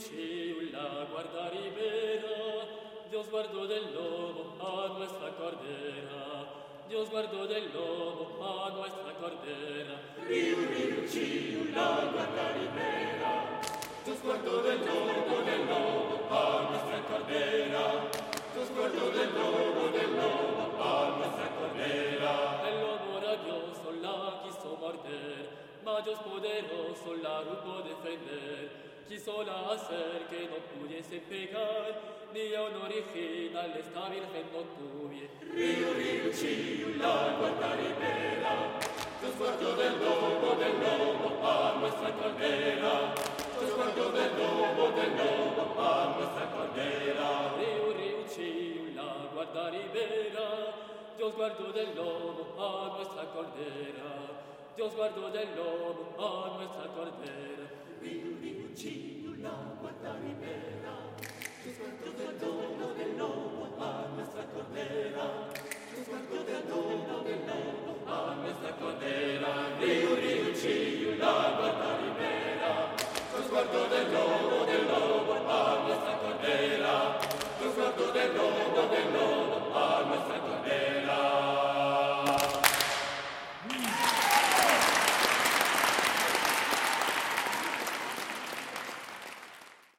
riucci la guarda ribera, Dios guardó del lobo a nuestra cordera, Dios guardó del lobo a nuestra cordera. Riucci la guarda ribera, Dios guardó del lobo a nuestra cordera, Dios guardó del lobo a nuestra cordera. El lobo rabioso la quiso morder, mas Dios poderoso la supo defender. Quisola hacer que no pudiese pegar, ni a un original esta virgen no tuve. Riucci la guarda ribera, Dios guardó del lobo a nuestra cordera, Dios guardó del lobo a nuestra cordera. Riucci la guarda ribera, Dios guardó del lobo a nuestra cordera, Dios guardó del lobo a nuestra cordera. Riucci la guarda ribera, Dios guardó del lobo a nuestra cordera, Dios guardó del lobo a nuestra cordera. Riucci la guarda ribera, Dios guardó del lobo a nuestra cordera, Dios guardó del lobo